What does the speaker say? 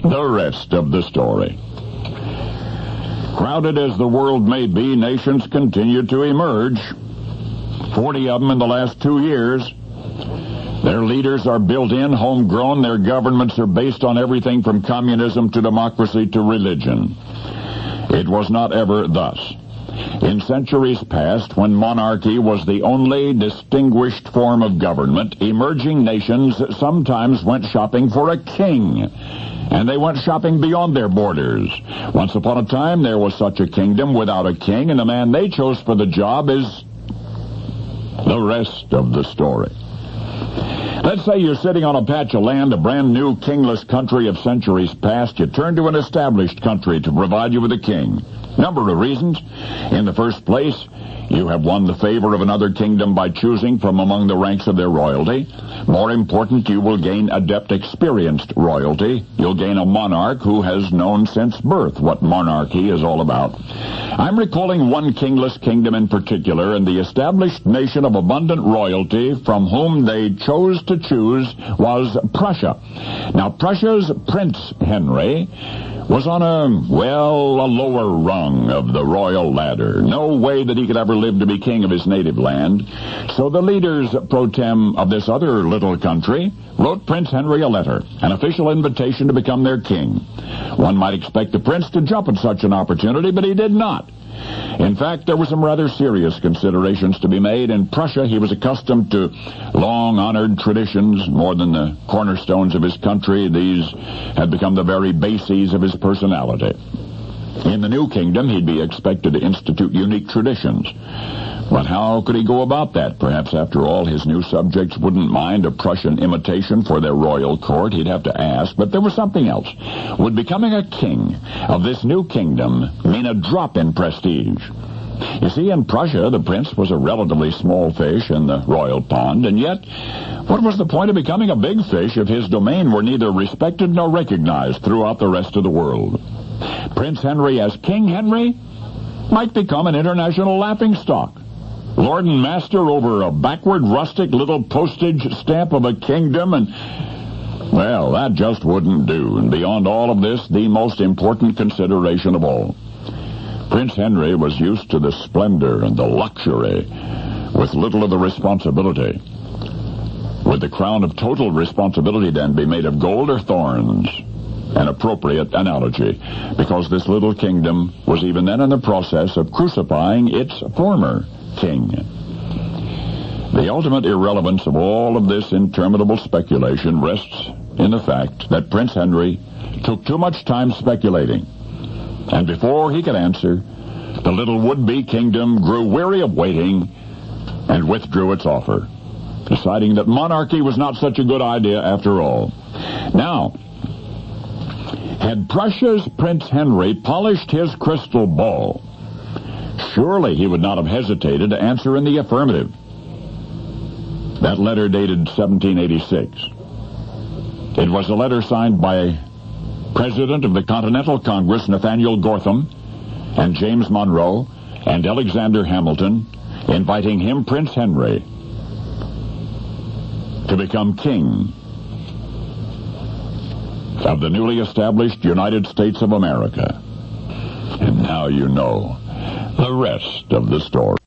The rest of the story. Crowded as the world may be, nations continue to emerge. 40 of them in the last 2 years. Their leaders are built-in, homegrown. Their governments are based on everything from communism to democracy to religion. It was not ever thus. In centuries past, when monarchy was the only distinguished form of government, emerging nations sometimes went shopping for a king. And they went shopping beyond their borders. Once upon a time, there was such a kingdom without a king, and the man they chose for the job is the rest of the story. Let's say you're sitting on a patch of land, a brand new kingless country of centuries past. You turn to an established country to provide you with a king. Number of reasons. In the first place, you have won the favor of another kingdom by choosing from among the ranks of their royalty. More important, you will gain adept, experienced royalty. You'll gain a monarch who has known since birth what monarchy is all about. I'm recalling one kingless kingdom in particular, and the established nation of abundant royalty from whom they chose to choose was Prussia. Now, Prussia's Prince Henry was on a lower rung of the royal ladder. No way that he could ever live to be king of his native land. So the leaders pro tem of this other little country wrote Prince Henry a letter, an official invitation to become their king. One might expect the prince to jump at such an opportunity, but he did not. In fact, there were some rather serious considerations to be made. In Prussia, he was accustomed to long-honored traditions more than the cornerstones of his country. These had become the very bases of his personality. In the new kingdom, he'd be expected to institute unique traditions. But how could he go about that? Perhaps, after all, his new subjects wouldn't mind a Prussian imitation for their royal court. He'd have to ask. But there was something else. Would becoming a king of this new kingdom mean a drop in prestige? You see, in Prussia, the prince was a relatively small fish in the royal pond, and yet, what was the point of becoming a big fish if his domain were neither respected nor recognized throughout the rest of the world? Prince Henry as King Henry might become an international laughingstock. Lord and master over a backward, rustic little postage stamp of a kingdom, and, well, that just wouldn't do. And beyond all of this, the most important consideration of all. Prince Henry was used to the splendor and the luxury, with little of the responsibility. Would the crown of total responsibility then be made of gold or thorns? An appropriate analogy, because this little kingdom was even then in the process of crucifying its former king. The ultimate irrelevance of all of this interminable speculation rests in the fact that Prince Henry took too much time speculating. And before he could answer, the little would-be kingdom grew weary of waiting and withdrew its offer, deciding that monarchy was not such a good idea after all. Now, had Prussia's Prince Henry polished his crystal ball, surely he would not have hesitated to answer in the affirmative. That letter dated 1786. It was a letter signed by President of the Continental Congress Nathaniel Gortham and James Monroe and Alexander Hamilton, inviting him, Prince Henry, to become king of the newly established United States of America. And now you know the rest of the story.